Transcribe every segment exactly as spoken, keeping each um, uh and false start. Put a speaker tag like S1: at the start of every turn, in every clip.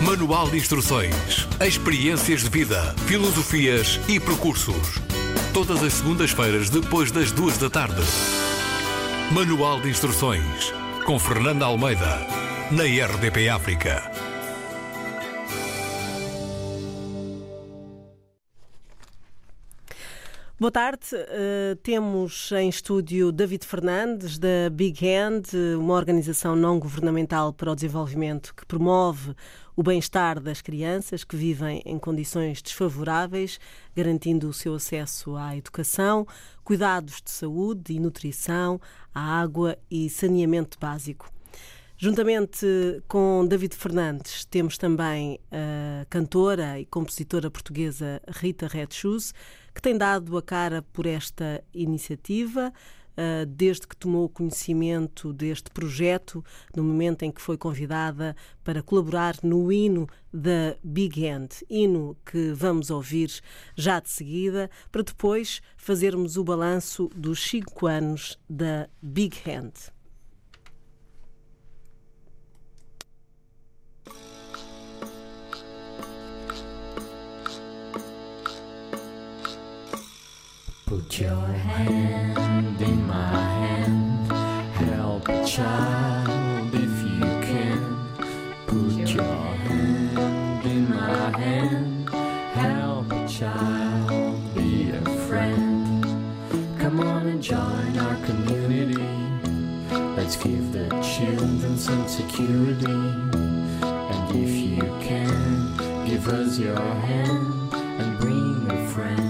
S1: Manual de instruções, experiências de vida, filosofias e percursos. Todas as segundas-feiras depois das duas da tarde. Manual de instruções, com Fernanda Almeida, na R D P África.
S2: Boa tarde, uh, temos em estúdio David Fernandes, da Big Hand, uma organização não-governamental para o desenvolvimento que promove o bem-estar das crianças que vivem em condições desfavoráveis, garantindo o seu acesso à educação, cuidados de saúde e nutrição, à água e saneamento básico. Juntamente com David Fernandes, temos também a cantora e compositora portuguesa Rita Red Shoes, que tem dado a cara por esta iniciativa, desde que tomou conhecimento deste projeto, no momento em que foi convidada para colaborar no hino da Big Hand, hino que vamos ouvir já de seguida, para depois fazermos o balanço dos cinco anos da Big Hand.
S3: Put your hand in my hand, help a child if you can. Put your hand in my hand, help a child, be a friend. Come on and join our community, let's give the children some security. And if you can, give us your hand and bring a friend.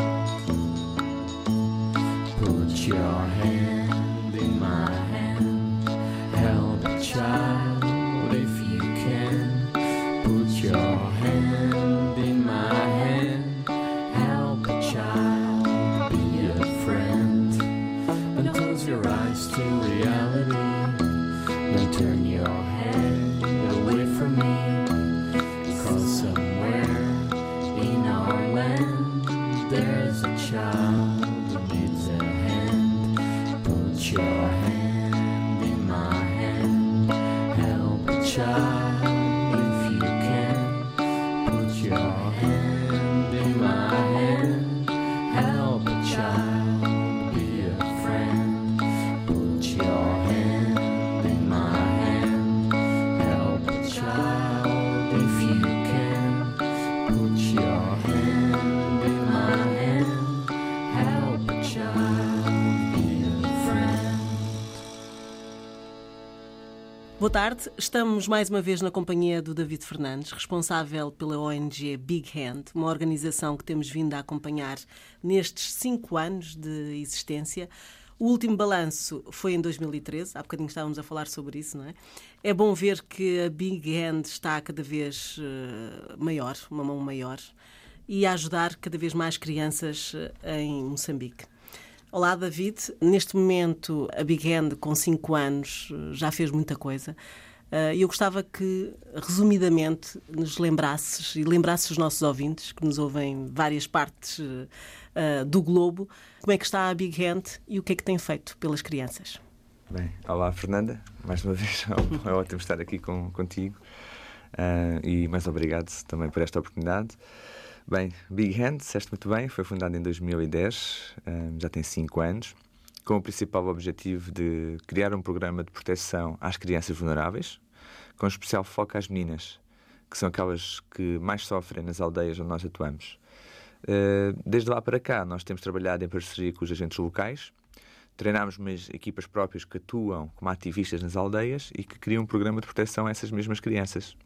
S3: Put your hand in my hand, help a child if you can. Put your hand in my hand, help a child, be a friend. And close your eyes to reality, don't turn your head away from me. Cause somewhere in our land there's a child who needs a hand. Put your hand in my hand, help a child if you can. Put your hand in my hand, help a child, be a friend. Put your hand in my hand, help a child if you can. Put your hand in my hand, help a child, be a friend.
S2: Boa tarde, estamos mais uma vez na companhia do David Fernandes, responsável pela O N G Big Hand, uma organização que temos vindo a acompanhar nestes cinco anos de existência. O último balanço foi em dois mil e treze, há bocadinho estávamos a falar sobre isso, não é? É bom ver que a Big Hand está cada vez uh, maior, uma mão maior, e a ajudar cada vez mais crianças uh, em Moçambique. Olá, David. Neste momento, a Big Hand, com cinco anos, já fez muita coisa. E eu gostava que, resumidamente, nos lembrasses e lembrasses os nossos ouvintes, que nos ouvem em várias partes uh, do globo, como é que está a Big Hand e o que é que tem feito pelas crianças.
S4: Bem, olá, Fernanda. Mais uma vez, é ótimo estar aqui com, contigo. Uh, e mais obrigado também por esta oportunidade. Bem, Big Hand, disseste muito bem, foi fundado em dois mil e dez, um, já tem cinco anos, com o principal objetivo de criar um programa de proteção às crianças vulneráveis, com especial foco às meninas, que são aquelas que mais sofrem nas aldeias onde nós atuamos. Uh, desde lá para cá, nós temos trabalhado em parceria com os agentes locais, treinámos umas equipas próprias que atuam como ativistas nas aldeias e que criam um programa de proteção a essas mesmas crianças.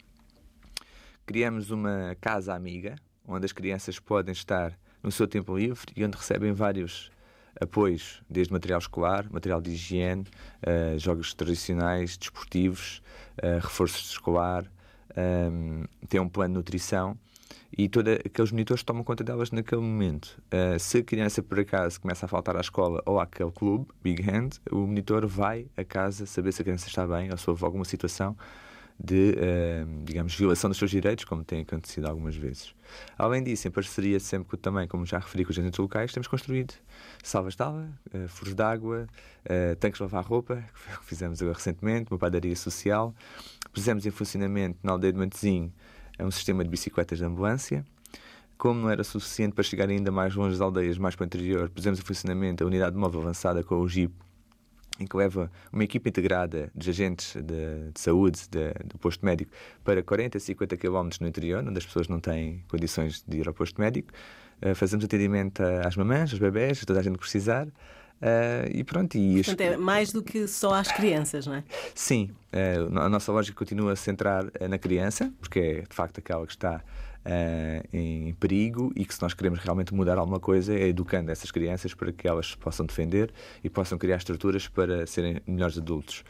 S4: Criamos uma casa amiga, onde as crianças podem estar no seu tempo livre e onde recebem vários apoios, desde material escolar, material de higiene, uh, jogos tradicionais, desportivos, uh, reforços escolar, um, tem um plano de nutrição e todos aqueles monitores tomam conta delas naquele momento. Uh, se a criança, por acaso, começa a faltar à escola ou àquele clube, Big Hand, o monitor vai a casa saber se a criança está bem ou se houve alguma situação de, uh, digamos, violação dos seus direitos, como tem acontecido algumas vezes. Além disso, em parceria sempre também, como já referi, com os agentes locais, temos construído salvas de água, uh, furos de água, uh, tanques de lavar roupa, que foi o que fizemos agora recentemente, uma padaria social. Pusemos em funcionamento na aldeia de Mantezinho é um sistema de bicicletas de ambulância. Como não era suficiente para chegar ainda mais longe das aldeias, mais para o interior, pusemos em funcionamento a unidade móvel avançada com o Jeep, em que leva uma equipa integrada de agentes de, de saúde de, do posto médico para quarenta, cinquenta quilómetros no interior, onde as pessoas não têm condições de ir ao posto médico. Uh, fazemos atendimento às mamães, aos bebés, a toda a gente que precisar. Uh, e pronto, e
S2: Portanto, é mais do que só às crianças, não é?
S4: Sim, uh, a nossa lógica continua a centrar uh, na criança, porque é de facto aquela que está Uh, em perigo, e que se nós queremos realmente mudar alguma coisa é educando essas crianças para que elas possam defender e possam criar estruturas para serem melhores adultos.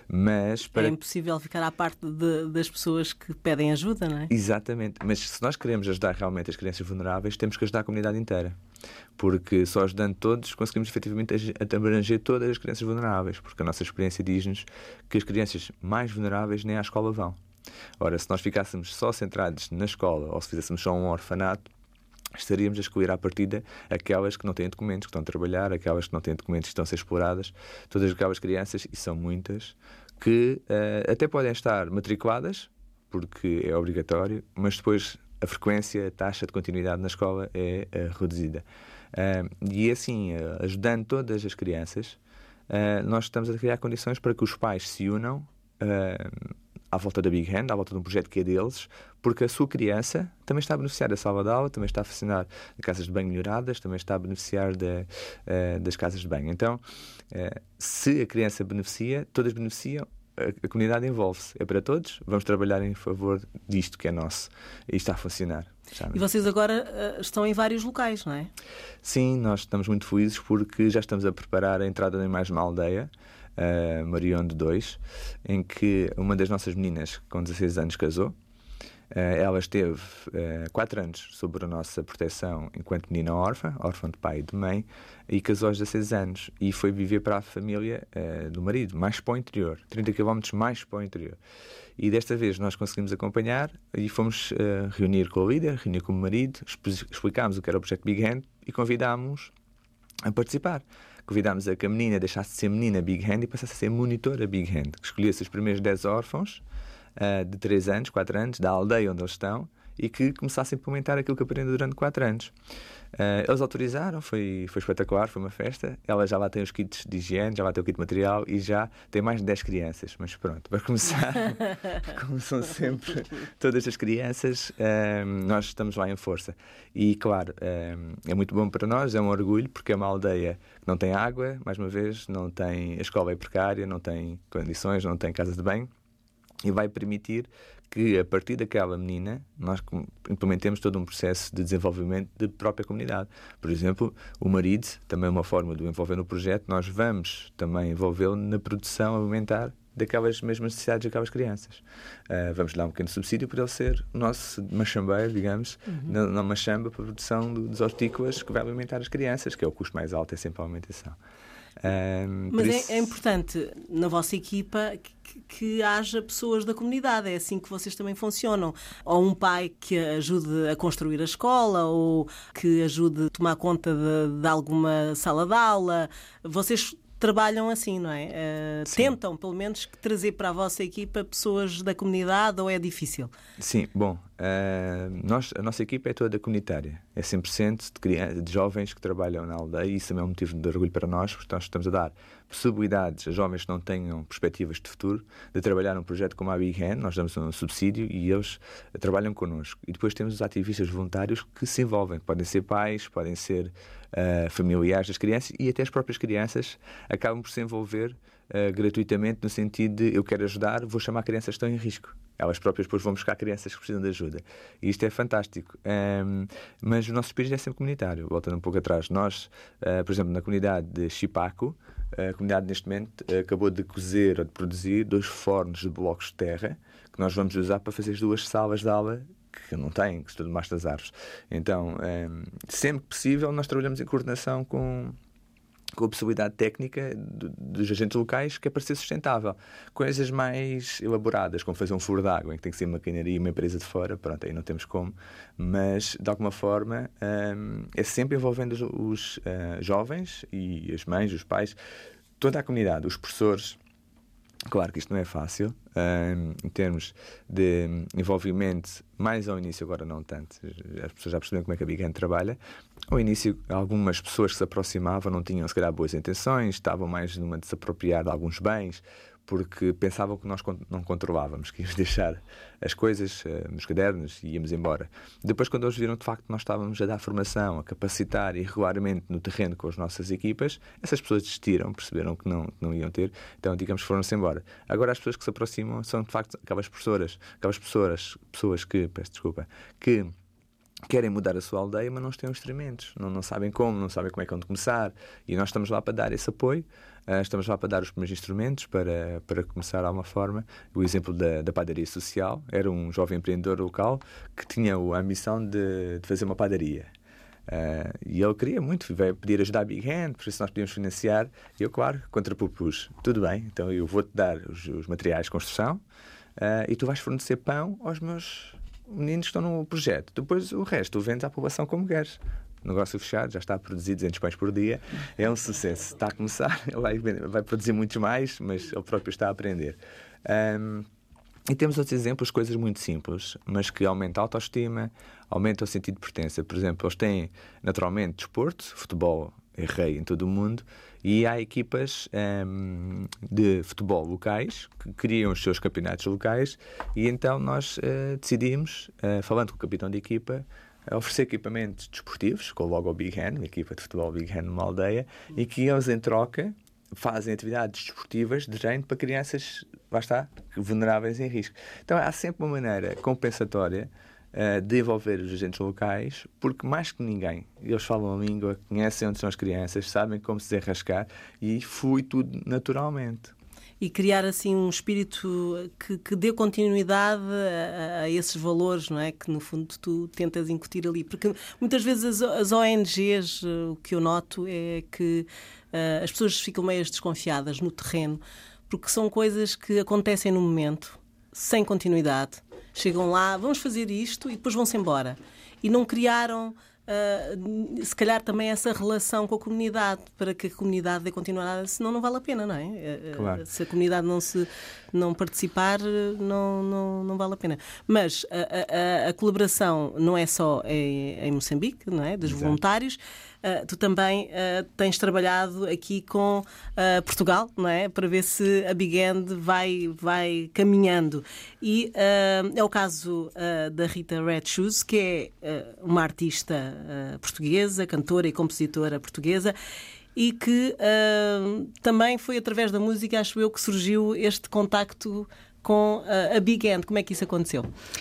S4: Mas para...
S2: É impossível ficar à parte de, das pessoas que pedem ajuda, não é?
S4: Exatamente, mas se nós queremos ajudar realmente as crianças vulneráveis, temos que ajudar a comunidade inteira, porque só ajudando todos conseguimos efetivamente abranger todas as crianças vulneráveis, porque a nossa experiência diz-nos que as crianças mais vulneráveis nem à escola vão. Ora, se nós ficássemos só centrados na escola ou se fizéssemos só um orfanato, estaríamos a excluir à partida aquelas que não têm documentos, que estão a trabalhar, aquelas que não têm documentos, que estão a ser exploradas, todas aquelas crianças, e são muitas, que uh, até podem estar matriculadas, porque é obrigatório, mas depois a frequência, a taxa de continuidade na escola é uh, reduzida. Uh, e assim, uh, ajudando todas as crianças, uh, nós estamos a criar condições para que os pais se unam uh, à volta da Big Hand, à volta de um projeto que é deles, porque a sua criança também está a beneficiar da sala de aula, também está a funcionar de casas de banho melhoradas, também está a beneficiar de, uh, das casas de banho. Então, uh, se a criança beneficia, todas beneficiam, a, a comunidade envolve-se. É para todos, vamos trabalhar em favor disto que é nosso. E está a funcionar.
S2: E vocês agora uh, estão em vários locais, não é?
S4: Sim, nós estamos muito felizes porque já estamos a preparar a entrada em mais uma aldeia, Uh, Marionde dois, em que uma das nossas meninas com dezasseis anos casou. Uh, ela esteve uh, quatro anos sob a nossa proteção enquanto menina órfã, órfã de pai e de mãe, e casou aos dezasseis anos e foi viver para a família uh, do marido, mais para o interior, trinta quilómetros mais para o interior. E desta vez nós conseguimos acompanhar e fomos uh, reunir com a líder, reunir com o marido, explicámos o que era o projeto Big Hand e convidámos a participar. Convidámos a que a menina deixasse de ser menina Big Hand e passasse a ser monitora Big Hand, que escolhesse os primeiros dez órfãos uh, de três anos, quatro anos, da aldeia onde eles estão, e que começassem a implementar aquilo que aprendem durante quatro anos. Uh, eles autorizaram, foi, foi espetacular, foi uma festa. Ela já lá tem os kits de higiene, já lá tem o kit de material e já tem mais de dez crianças. Mas pronto, para começar, como são sempre todas as crianças, uh, nós estamos lá em força. E claro, uh, é muito bom para nós, é um orgulho, porque é uma aldeia que não tem água, mais uma vez, não tem, a escola é precária, não tem condições, não tem casa de banho, e vai permitir que, a partir daquela menina, nós implementemos todo um processo de desenvolvimento da própria comunidade. Por exemplo, o marido, também uma forma de o envolver no projeto, nós vamos também envolvê-lo na produção alimentar daquelas mesmas necessidades daquelas crianças. Uh, vamos dar um pequeno subsídio para ele ser o nosso machambeiro, digamos, uhum. na, na machamba para a produção do, dos hortícolas que vai alimentar as crianças, que é o custo mais alto, é sempre a alimentação. Um,
S2: Mas
S4: isso...
S2: é, é importante na vossa equipa que, que haja pessoas da comunidade. É assim que vocês também funcionam. Ou um pai que ajude a construir a escola, ou que ajude a tomar conta de, de alguma sala de aula. Vocês trabalham assim, não é? Uh, tentam, pelo menos, trazer para a vossa equipa pessoas da comunidade, ou é difícil?
S4: Sim, bom, uh, nós, a nossa equipa é toda comunitária. É cem por cento de, crianças, de jovens que trabalham na aldeia, e isso também é um motivo de orgulho para nós, porque nós estamos a dar possibilidades a jovens que não tenham perspectivas de futuro de trabalhar num projeto como a Big Hand. Nós damos um subsídio e eles trabalham connosco. E depois temos os ativistas voluntários que se envolvem. Podem ser pais, podem ser uh, familiares das crianças, e até as próprias crianças acabam por se envolver uh, gratuitamente, no sentido de eu quero ajudar, vou chamar crianças que estão em risco. Elas próprias depois vão buscar crianças que precisam de ajuda. E isto é fantástico. Um, mas o nosso espírito é sempre comunitário. Voltando um pouco atrás, nós, uh, por exemplo, na comunidade de Chipaco, a comunidade neste momento acabou de cozer ou de produzir dois fornos de blocos de terra que nós vamos usar para fazer as duas salas de aula que não têm, que estão debaixo das árvores. Então, um, sempre que possível, nós trabalhamos em coordenação com... com a possibilidade técnica do, dos agentes locais, que é para ser sustentável. Coisas mais elaboradas, como fazer um furo de água, em que tem que ser maquinaria e uma empresa de fora, pronto, aí não temos como, mas de alguma forma um, é sempre envolvendo os, os uh, jovens e as mães, os pais, toda a comunidade, os professores, Claro que isto não é fácil, um, em termos de envolvimento, mais ao início, agora não tanto, as pessoas já perceberam como é que a Big Hand trabalha. Ao início, algumas pessoas que se aproximavam não tinham, se calhar, boas intenções, estavam mais numa de se apropriar de alguns bens, porque pensavam que nós não controlávamos, que íamos deixar as coisas uh, nos cadernos e íamos embora. Depois, quando eles viram de facto que nós estávamos a dar formação, a capacitar irregularmente no terreno com as nossas equipas, essas pessoas desistiram, perceberam que não, que não iam ter, então, digamos, foram-se embora. Agora, as pessoas que se aproximam são de facto aquelas professoras, aquelas pessoas, pessoas que, peço desculpa, que querem mudar a sua aldeia, mas não têm instrumentos, não, não sabem como, não sabem como é que vão começar, e nós estamos lá para dar esse apoio. Uh, estamos lá para dar os primeiros instrumentos para, para começar de alguma forma. O exemplo da, da padaria social era um jovem empreendedor local que tinha a ambição de, de fazer uma padaria. Uh, e ele queria muito, veio pedir ajuda à Big Hand, por isso nós podíamos financiar. E eu, claro, contrapropus: tudo bem, então eu vou-te dar os, os materiais de construção uh, e tu vais fornecer pão aos meus meninos que estão no projeto. Depois o resto tu vendes à população como queres. Negócio fechado, já está a produzir duzentos pães por dia, é um sucesso. Está a começar, ele vai, vai produzir muitos mais, mas ele próprio está a aprender. Um, e temos outros exemplos, coisas muito simples, mas que aumentam a autoestima, aumentam o sentido de pertença. Por exemplo, eles têm naturalmente desporto, futebol é rei em todo o mundo, e há equipas um, de futebol locais que criam os seus campeonatos locais, e então nós uh, decidimos, uh, falando com o capitão de equipa, a oferecer equipamentos desportivos, com logo o Big Hand, uma equipa de futebol Big Hand numa aldeia, e que eles, em troca, fazem atividades desportivas de treino para crianças, lá está, vulneráveis em risco. Então há sempre uma maneira compensatória uh, de envolver os agentes locais, porque mais que ninguém, eles falam a língua, conhecem onde são as crianças, sabem como se desenrascar, e flui tudo naturalmente.
S2: E criar assim um espírito que, que dê continuidade a, a esses valores, não é? Que no fundo tu tentas incutir ali. Porque muitas vezes as, as O N Gs, o que eu noto é que uh, as pessoas ficam meio desconfiadas no terreno, porque são coisas que acontecem no momento, sem continuidade. Chegam lá, vamos fazer isto e depois vão-se embora. E não criaram... Uh, se calhar também essa relação com a comunidade, para que a comunidade dê continuidade, senão não vale a pena, não é? Uh,
S4: claro.
S2: Se a comunidade não, se, não participar, não, não, não vale a pena. Mas a, a, a colaboração não é só em, em Moçambique, não é? Dos
S4: Exato.
S2: Voluntários. Uh, tu também uh, tens trabalhado aqui com uh, Portugal, não é? Para ver se a Big Hand vai, vai caminhando. E uh, é o caso uh, da Rita Red Shoes, que é uh, uma artista uh, portuguesa, cantora e compositora portuguesa, e que uh, também foi através da música, acho eu, que surgiu este contacto com uh, a Big Hand. Como é que isso aconteceu?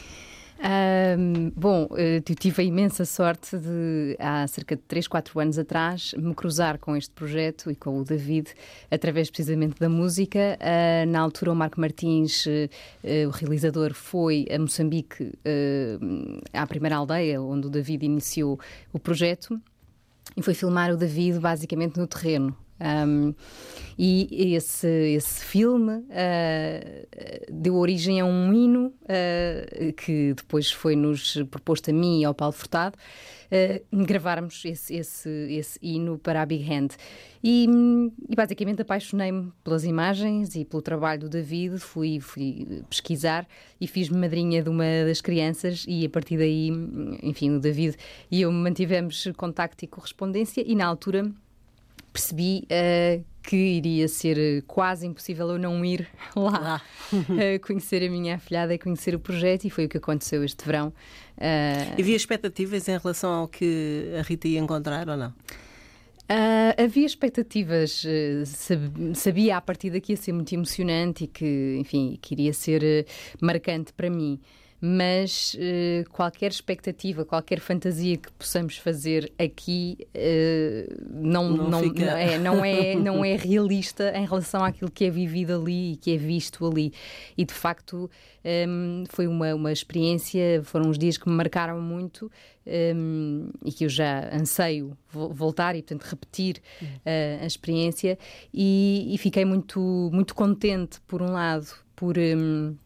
S5: Um, bom, eu tive a imensa sorte de, há cerca de três, quatro anos atrás, me cruzar com este projeto e com o David, através precisamente da música. Uh, na altura, o Marco Martins, uh, uh, o realizador, foi a Moçambique, uh, à primeira aldeia onde o David iniciou o projeto, e foi filmar o David basicamente no terreno. Um, e esse, esse filme uh, deu origem a um hino uh, que depois foi-nos proposto a mim e ao Paulo Furtado, uh, gravarmos esse, esse, esse hino para a Big Hand. E, e basicamente apaixonei-me pelas imagens e pelo trabalho do David, fui, fui pesquisar e fiz-me madrinha de uma das crianças, e a partir daí, enfim, o David e eu mantivemos contacto e correspondência, e na altura percebi uh, que iria ser quase impossível eu não ir lá uh, conhecer a minha afilhada e conhecer o projeto, e foi o que aconteceu este verão. Uh...
S2: Havia expectativas em relação ao que a Rita ia encontrar ou não?
S5: Uh, havia expectativas, uh, sab- sabia a partir daqui ia ser muito emocionante e que, enfim, que iria ser uh, marcante para mim. Mas uh, qualquer expectativa, qualquer fantasia que possamos fazer aqui uh, não,
S2: não,
S5: não,
S2: fica...
S5: não, é, não, é, não é realista em relação àquilo que é vivido ali e que é visto ali. E de facto um, foi uma, uma experiência, foram uns dias que me marcaram muito, um, e que eu já anseio voltar e, portanto, repetir uh, a experiência, e, e fiquei muito, muito contente, por um lado, por... Um,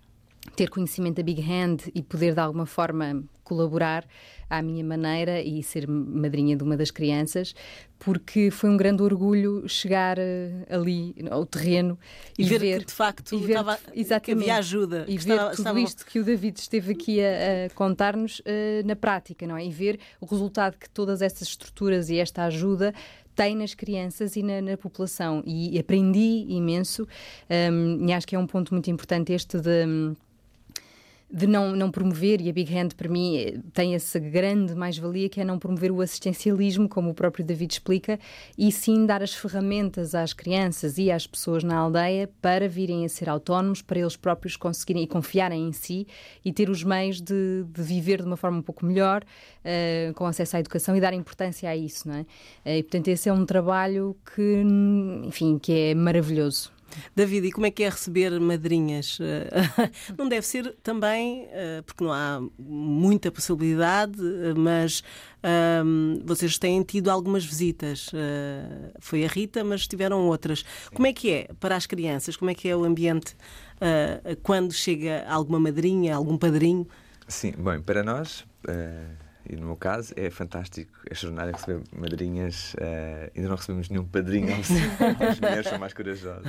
S5: ter conhecimento da Big Hand e poder de alguma forma colaborar à minha maneira e ser madrinha de uma das crianças, porque foi um grande orgulho chegar uh, ali ao terreno
S2: e, e ver, ver que de facto
S5: e ver,
S2: estava, que havia ajuda.
S5: E ver estava, tudo estava... isto que o David esteve aqui a, a contar-nos uh, na prática, não é? E ver o resultado que todas estas estruturas e esta ajuda tem nas crianças e na, na população. E, e aprendi imenso, um, e acho que é um ponto muito importante este de... de não, não promover, e a Big Hand para mim tem essa grande mais-valia, que é não promover o assistencialismo, como o próprio David explica, e sim dar as ferramentas às crianças e às pessoas na aldeia para virem a ser autónomos, para eles próprios conseguirem e confiarem em si e ter os meios de, de viver de uma forma um pouco melhor, uh, com acesso à educação e dar importância a isso, não é? Uh, e portanto esse é um trabalho que, enfim, que é maravilhoso.
S2: David, e como é que é receber madrinhas? Não deve ser também, porque não há muita possibilidade, mas um, vocês têm tido algumas visitas. Uh, foi a Rita, mas tiveram outras. Como é que é para as crianças? Como é que é o ambiente uh, quando chega alguma madrinha, algum padrinho?
S4: Sim, bem, para nós... Uh... E no meu caso é fantástico, é extraordinário receber madrinhas. Uh, ainda não recebemos nenhum padrinho, as mulheres são mais corajosas.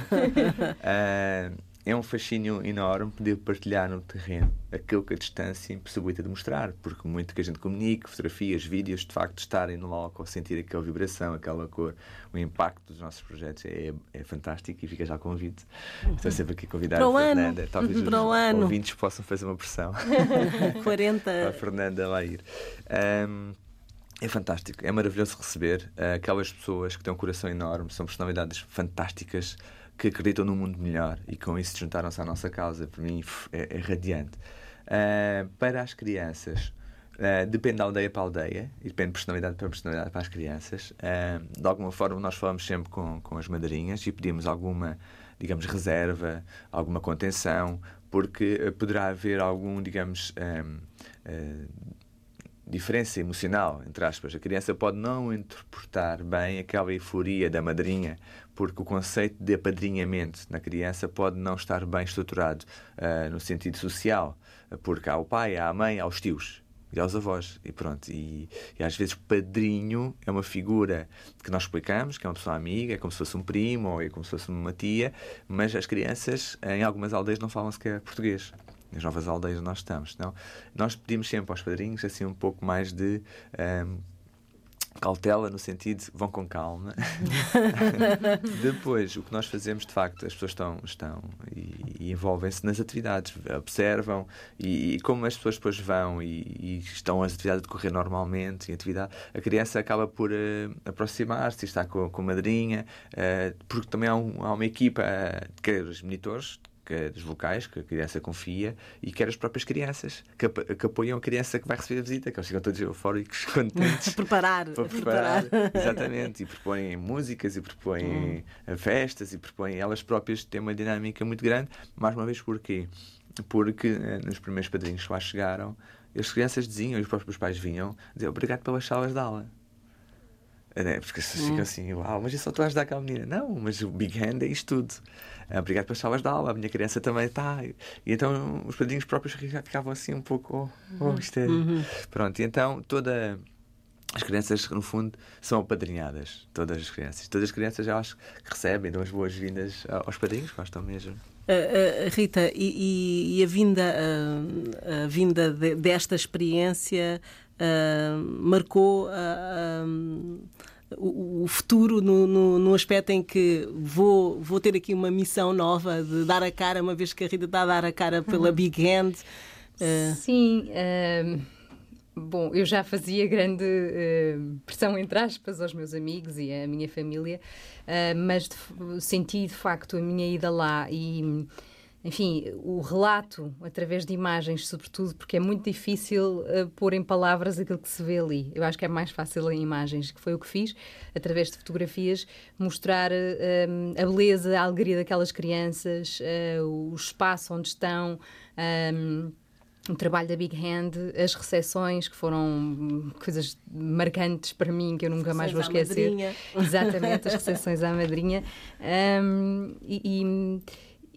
S4: Uh, é um fascínio enorme poder partilhar no terreno aquilo que a distância impossibilita de mostrar, porque muito que a gente comunique, fotografias, vídeos, de facto estarem no local, sentir aquela vibração, aquela cor, o impacto dos nossos projetos é, é fantástico, e fica já o convite. Estou sempre aqui a convidar
S2: para
S4: a
S2: o
S4: Fernanda,
S2: ano.
S4: talvez
S2: para
S4: os
S2: o ano.
S4: ouvintes possam fazer uma pressão
S2: quarenta
S4: para a Fernanda lá ir. Um, é fantástico, é maravilhoso receber uh, aquelas pessoas que têm um coração enorme, são personalidades fantásticas, que acreditam num mundo melhor e com isso juntaram-se à nossa causa. Para mim é, é radiante. Uh, para as crianças, uh, depende da aldeia para a aldeia e depende de personalidade para personalidade para as crianças. Uh, de alguma forma nós falamos sempre com, com as madrinhas e pedimos alguma, digamos, reserva, alguma contenção, porque uh, poderá haver algum, digamos... Um, uh, diferença emocional, entre aspas. A criança pode não interpretar bem aquela euforia da madrinha, porque o conceito de apadrinhamento na criança pode não estar bem estruturado uh, no sentido social, porque há o pai, há a mãe, há os tios e aos avós, e pronto. E, e às vezes padrinho é uma figura que nós explicamos, que é uma pessoa amiga, é como se fosse um primo ou é como se fosse uma tia, mas as crianças em algumas aldeias não falam sequer português. Nas novas aldeias onde nós estamos. Não? Nós pedimos sempre aos padrinhos assim um pouco mais de um, cautela, no sentido de vão com calma. Depois, o que nós fazemos, de facto, as pessoas estão, estão e, e envolvem-se nas atividades, observam, e, e como as pessoas depois vão e, e estão as atividades a decorrer normalmente, em atividade, a criança acaba por uh, aproximar-se e estar com, com a madrinha, uh, porque também há, um, há uma equipa, uh, que é os monitores, dos locais, que a criança confia, e quer as próprias crianças que, que apoiam a criança que vai receber a visita, que eles ficam todos eufóricos, contentes.
S2: preparar,
S4: para preparar. preparar. Exatamente. E propõem músicas, e propõem hum. festas, e propõem elas próprias. Têm uma dinâmica muito grande. Mais uma vez, porquê? Porque nos primeiros padrinhos que lá chegaram, as crianças diziam, e os próprios pais vinham, diziam obrigado pelas salas de aula. É, porque as pessoas ficam assim, uau, mas eu só estou a ajudar aquela menina. Não, mas o Big Hand é isto tudo. Obrigado pelas salas de aula, a minha criança também está. E então os padrinhos próprios já ficavam assim um pouco, oh, oh isto é... Uhum. Pronto, e então toda... As crianças, no fundo, são apadrinhadas. Todas as crianças. Todas as crianças, eu acho, que recebem, dão as boas-vindas aos padrinhos, gostam mesmo.
S2: Uh, uh, Rita, e, e a vinda, uh, a vinda de, desta experiência uh, marcou uh, um, o, o futuro no, no, no aspecto em que vou, vou ter aqui uma missão nova de dar a cara, uma vez que a Rita está a dar a cara pela uhum. Big Hand.
S5: Uh... Sim, uh... Bom, eu já fazia grande uh, pressão, entre aspas, aos meus amigos e à minha família, uh, mas de, senti de facto a minha ida lá e, enfim, o relato através de imagens, sobretudo, porque é muito difícil uh, pôr em palavras aquilo que se vê ali. Eu acho que é mais fácil em imagens, que foi o que fiz, através de fotografias, mostrar uh, a beleza, a alegria daquelas crianças, uh, o espaço onde estão... Um, o trabalho da Big Hand, as recepções, que foram coisas marcantes para mim, que eu nunca mais vou esquecer. Exatamente, as recepções à madrinha. Um, e,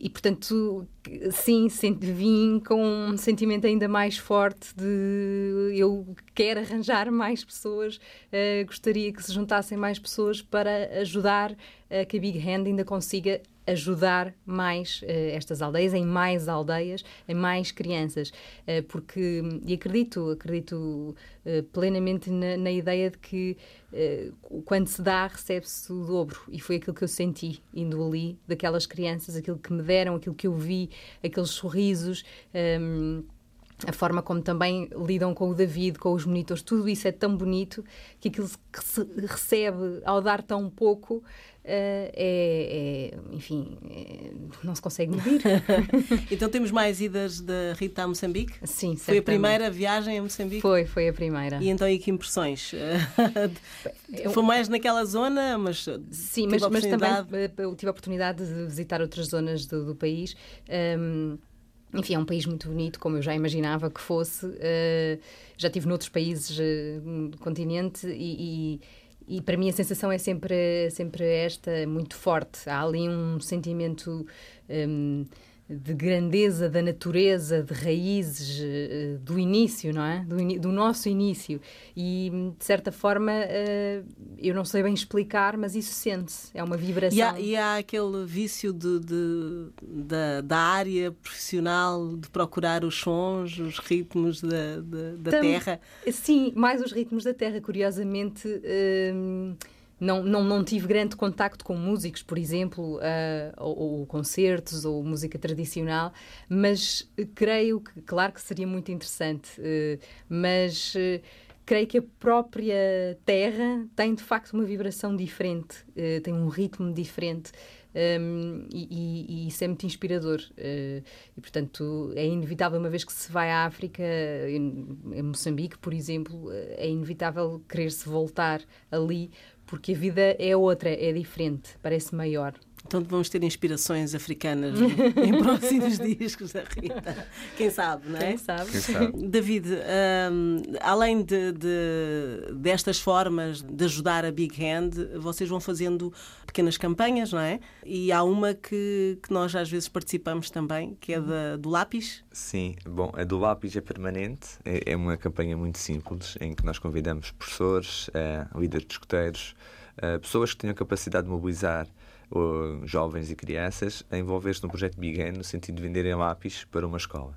S5: e, portanto, sim, vim com um sentimento ainda mais forte de eu quero arranjar mais pessoas, uh, gostaria que se juntassem mais pessoas para ajudar a que a Big Hand ainda consiga ajudar mais uh, estas aldeias, em mais aldeias, em mais crianças. Uh, porque, e acredito, acredito uh, plenamente na, na ideia de que uh, quando se dá, recebe-se o dobro. E foi aquilo que eu senti indo ali, daquelas crianças, aquilo que me deram, aquilo que eu vi, aqueles sorrisos, um, a forma como também lidam com o David, com os monitores, tudo isso é tão bonito que aquilo que se recebe ao dar tão pouco Uh, é, é, enfim, é, não se consegue medir.
S2: Então temos mais idas da Rita a Moçambique?
S5: Sim,
S2: Foi a primeira viagem a Moçambique?
S5: Foi, foi a primeira.
S2: E então, e que impressões? Eu... Foi mais naquela zona, mas
S5: sim, mas, mas também eu tive a oportunidade de visitar outras zonas do, do país. Um, Enfim, é um país muito bonito, como eu já imaginava que fosse. Uh, já estive noutros países uh, do continente e... e E para mim a sensação é sempre, sempre esta, muito forte. Há ali um sentimento um, de grandeza da natureza, de raízes, uh, do início, não é? Do, do nosso início. E, de certa forma, uh, eu não sei bem explicar, mas isso sente-se. É uma vibração.
S2: E há, e há aquele vício de, de, da, da área profissional de procurar os sons, os ritmos da, da, da Tam, terra?
S5: Sim, mais os ritmos da terra. Curiosamente... Uh, Não, não, não tive grande contacto com músicos, por exemplo, uh, ou, ou concertos, ou música tradicional, mas creio que, claro que seria muito interessante, uh, mas uh, creio que a própria terra tem, de facto, uma vibração diferente, uh, tem um ritmo diferente. Um, e, e, e isso é muito inspirador uh, e, portanto, é inevitável, uma vez que se vai à África, em, em Moçambique, por exemplo, é inevitável querer-se voltar ali, porque a vida é outra, é diferente, parece maior.
S2: Então vamos ter inspirações africanas em próximos discos da Rita. Quem sabe, não é?
S5: Quem sabe.
S4: Quem sabe?
S2: David, um, além de, de, destas formas de ajudar a Big Hand, vocês vão fazendo pequenas campanhas, não é? E há uma que, que nós às vezes participamos também, que é da, do lápis.
S4: Sim, bom, a do lápis é permanente. É, é uma campanha muito simples, em que nós convidamos professores, uh, líderes de escuteiros, uh, pessoas que tenham capacidade de mobilizar ou jovens e crianças a envolver-se no projeto Big Hand, no sentido de venderem lápis para uma escola.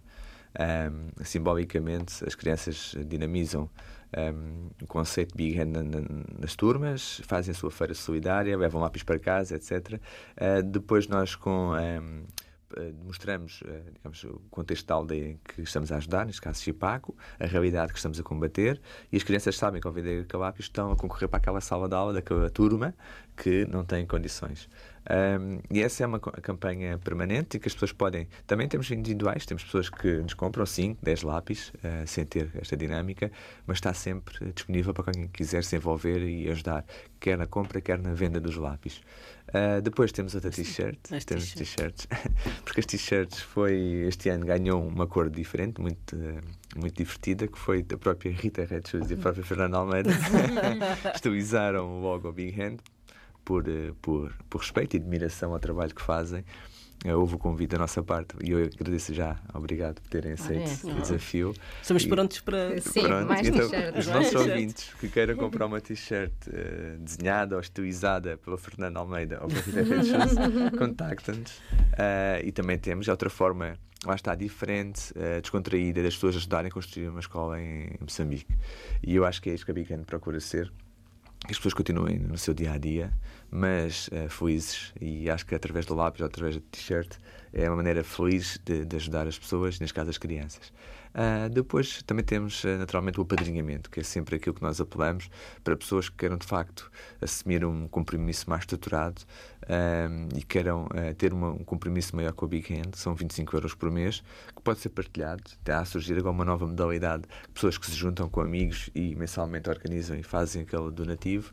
S4: Um, simbolicamente, as crianças dinamizam um, o conceito de Big Hand na, na, nas turmas, fazem a sua feira solidária, levam lápis para casa, etcétera. Uh, depois nós com... Um, demonstramos, digamos, o contexto da aldeia em que estamos a ajudar, neste caso Chipaco, a realidade que estamos a combater, e as crianças sabem que ao vender aquele lápis estão a concorrer para aquela sala de aula daquela turma que não tem condições. Um, e essa é uma campanha permanente e que as pessoas podem... Também temos individuais, temos pessoas que nos compram cinco, dez lápis, uh, sem ter esta dinâmica, mas está sempre disponível para quem quiser se envolver e ajudar, quer na compra, quer na venda dos lápis. Uh, depois temos outra t-shirt, temos t-shirts, porque as t-shirts foi, este ano ganhou uma cor diferente, muito, uh, muito divertida, que foi da própria Rita Red Shoes e a própria Fernanda Almeida. Estilizaram logo o Big Hand por, uh, por, por respeito e admiração ao trabalho que fazem. Uh, houve o convite da nossa parte e eu agradeço já, obrigado por terem aceito ah, é. o desafio.
S2: Estamos
S4: e,
S2: prontos para...
S5: Sim,
S4: pronto,
S5: mais
S4: então,
S5: t-shirts.
S4: Os nossos ouvintes que queiram comprar uma t-shirt uh, desenhada ou estilizada pela Fernanda Almeida ou pela Rita Red Shoes, contactem-nos. Uh, e também temos outra forma, lá está, diferente, uh, descontraída, das pessoas ajudarem a construir uma escola em, em Moçambique. E eu acho que é isto que a Big Hand procura ser. Que as pessoas continuem no seu dia-a-dia, mas uh, felizes, e acho que através do lápis ou através da t-shirt é uma maneira feliz de, de ajudar as pessoas, neste caso as crianças. Uh, depois também temos uh, naturalmente o apadrinhamento, que é sempre aquilo que nós apelamos para pessoas que queiram de facto assumir um compromisso mais estruturado uh, e queiram uh, ter uma, um compromisso maior com a Big Hand. São vinte e cinco euros por mês, que pode ser partilhado. Está a surgir agora uma nova modalidade, pessoas que se juntam com amigos e mensalmente organizam e fazem aquele donativo.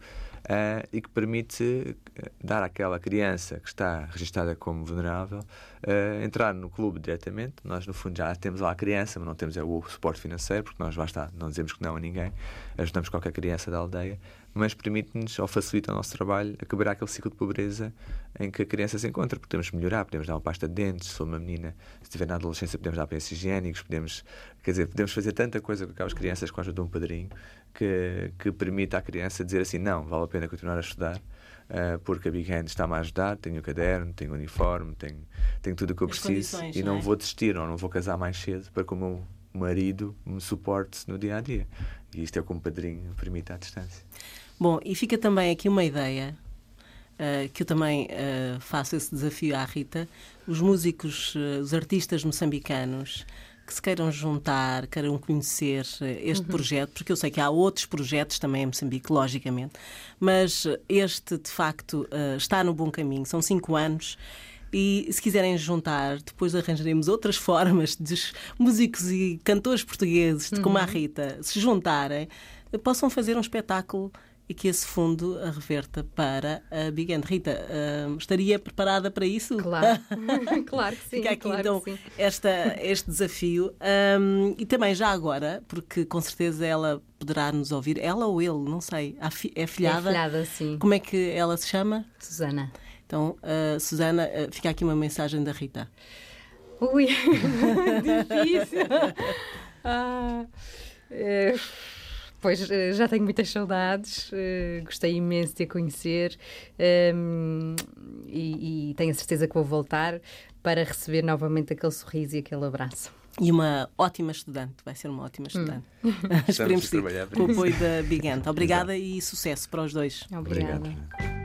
S4: uh, e que permite dar àquela criança que está registada como vulnerável uh, entrar no clube diretamente. Nós, no fundo, já temos lá a criança, mas não temos é, o suporte financeiro, porque nós, lá está, não dizemos que não a ninguém, ajudamos qualquer criança da aldeia, mas permite-nos, ou facilita o nosso trabalho, a quebrar aquele ciclo de pobreza em que a criança se encontra. Podemos melhorar, podemos dar uma pasta de dentes, se for uma menina, se estiver na adolescência, podemos dar pensos higiênicos, podemos, quer dizer, podemos fazer tanta coisa com aquelas crianças com a ajuda de um padrinho que, que permite à criança dizer assim, não, vale a pena continuar a estudar, uh, porque a Big Hand está-me a ajudar, tenho o caderno, tenho o uniforme, tenho, tenho tudo o que eu
S2: As
S4: preciso e não,
S2: não é?
S4: vou desistir ou não vou casar mais cedo para que o meu marido me suporte no dia-a-dia. E isto é como padrinho permite à distância.
S2: Bom, e fica também aqui uma ideia, uh, que eu também uh, faço esse desafio à Rita. Os músicos, uh, os artistas moçambicanos que se queiram juntar, queiram conhecer uh, este uhum. projeto, porque eu sei que há outros projetos também em Moçambique, logicamente, mas este, de facto, uh, está no bom caminho. São cinco anos. E se quiserem juntar, depois arranjaremos outras formas de músicos e cantores portugueses, uhum. como a Rita, se juntarem, possam fazer um espetáculo e que esse fundo a reverta para a Big Hand. Rita, uh, estaria preparada para isso?
S5: Claro, claro que sim.
S2: Fica aqui
S5: claro
S2: então
S5: que sim.
S2: Esta, este desafio. Um, e também já agora, porque com certeza ela poderá nos ouvir, ela ou ele, não sei, é filhada?
S5: É filhada, sim.
S2: Como é que ela se chama?
S5: Susana.
S2: Então, uh, Susana, uh, fica aqui uma mensagem da Rita.
S5: Ui, difícil. Ah, é... Pois, já tenho muitas saudades, uh, gostei imenso de a conhecer um, e, e tenho a certeza que vou voltar para receber novamente aquele sorriso e aquele abraço.
S2: E uma ótima estudante, vai ser uma ótima estudante. Hum. Esperemos que com o apoio da Big Hand. Obrigada e sucesso para os dois.
S5: Obrigada.
S4: Obrigado.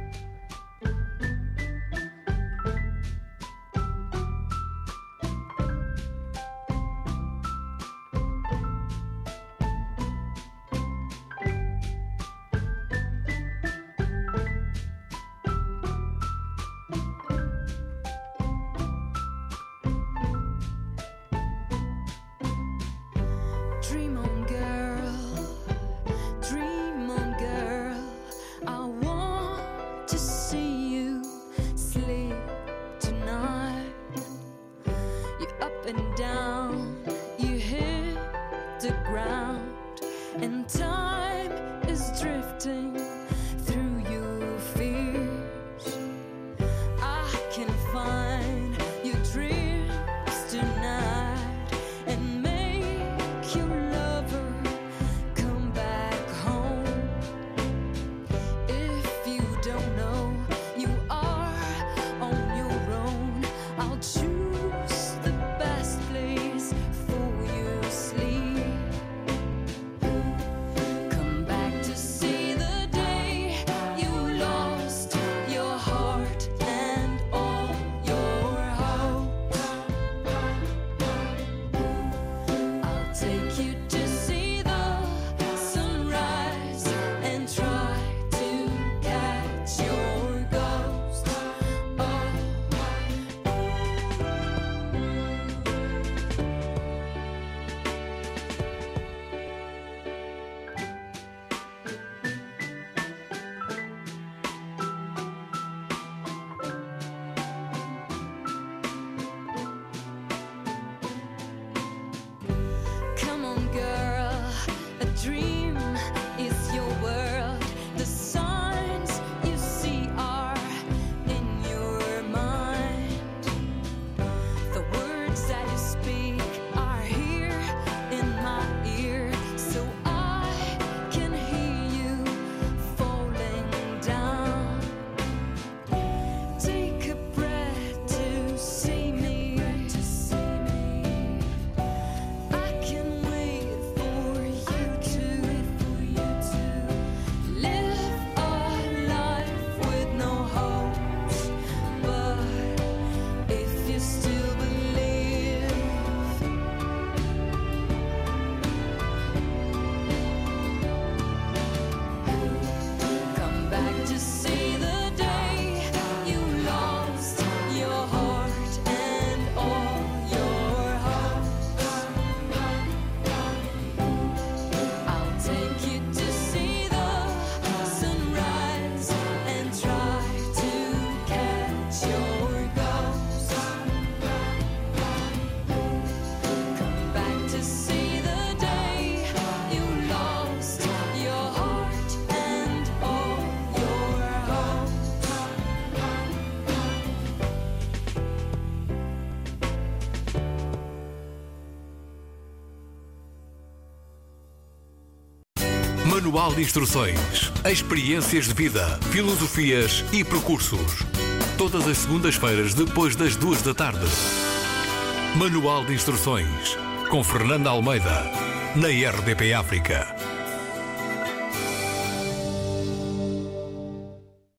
S6: To
S1: Manual de instruções, experiências de vida, filosofias e percursos. Todas as segundas-feiras depois das duas da tarde. Manual de instruções com Fernanda Almeida na R D P África.